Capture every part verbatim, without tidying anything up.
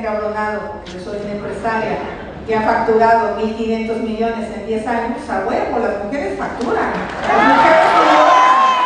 encabronado porque yo soy una empresaria que ha facturado mil quinientos millones en diez años, a huevo, las mujeres facturan. Las mujeres facturan.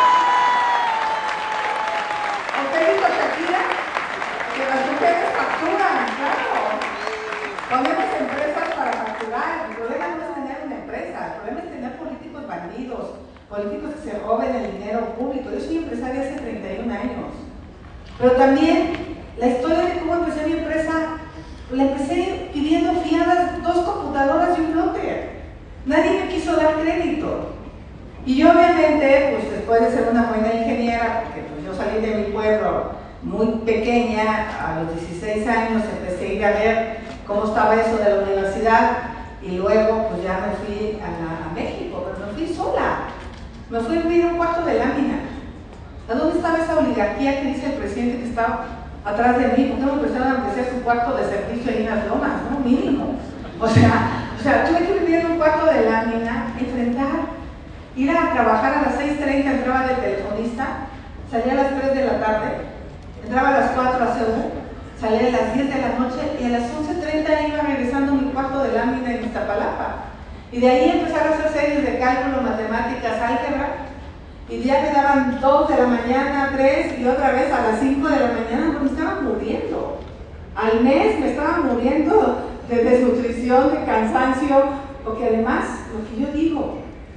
¿O qué dijo Shakira? Que las mujeres facturan, claro. Ponemos empresas para facturar. El problema no es tener una empresa, el problema es tener políticos bandidos, políticos que se roben el dinero público. Yo soy empresaria hace treinta y un años. Pero también la historia de cómo empecé mi empresa, la empecé pidiendo fiadas dos computadoras y un plotter. Nadie me quiso dar crédito. Y yo obviamente, pues después de ser una buena ingeniera, porque pues yo salí de mi pueblo muy pequeña, a los dieciséis años empecé a ir a ver cómo estaba eso de la universidad y luego pues ya me fui a, la, a México, pero me fui sola. Me fui a vivir un cuarto de lámina. ¿A dónde estaba esa oligarquía que dice el presidente que estaba atrás de mí? ¿Por qué no me empezaron a ofrecer su cuarto de servicio ahí en las lomas, no? Mínimo. O sea, o sea, tuve que vivir en un cuarto de lámina, enfrentar, ir a trabajar a las seis treinta, entraba de telefonista, salía a las tres de la tarde, entraba a las cuatro a C U, salía a las diez de la noche y a las once treinta iba regresando a mi cuarto de lámina en Iztapalapa. Y de ahí empezar a hacer series de cálculo, matemáticas, álgebra. Y ya me daban dos de la mañana, tres, y otra vez a las cinco de la mañana, me estaba muriendo. Al mes me estaba muriendo de desnutrición, de cansancio, porque además, lo que yo digo,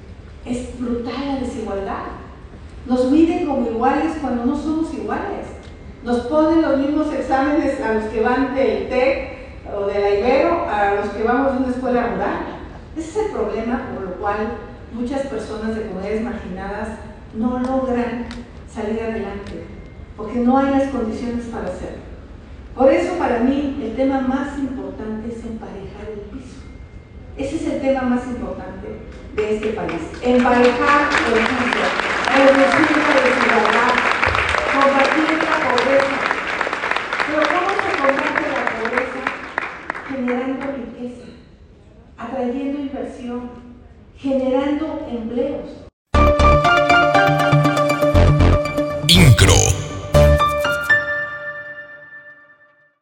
es brutal la desigualdad. Nos miden como iguales cuando no somos iguales. Nos ponen los mismos exámenes a los que van del TEC o de la Ibero a los que vamos de una escuela rural. Ese es el problema por lo cual muchas personas de comunidades marginadas no logran salir adelante, porque no hay las condiciones para hacerlo. Por eso para mí el tema más importante es emparejar el piso. Ese es el tema más importante de este país. Emparejar el piso, reducir la desigualdad, combatir la pobreza. Pero ¿cómo se combate la pobreza? Generando riqueza, atrayendo inversión, generando empleos. INCRO